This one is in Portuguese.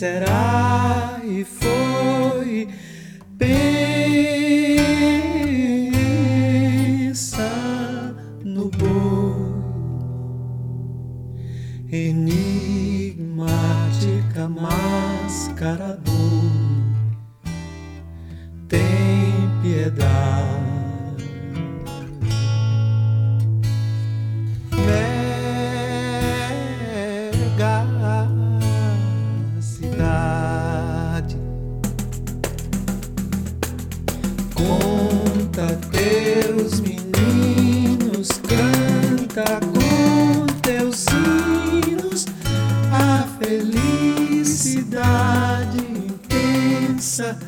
será e foi. Pensa no boi, enigmática máscara do boi, tem piedade. Mega cidade, conta teus meninos, canta com teus hinos a felicidade intensa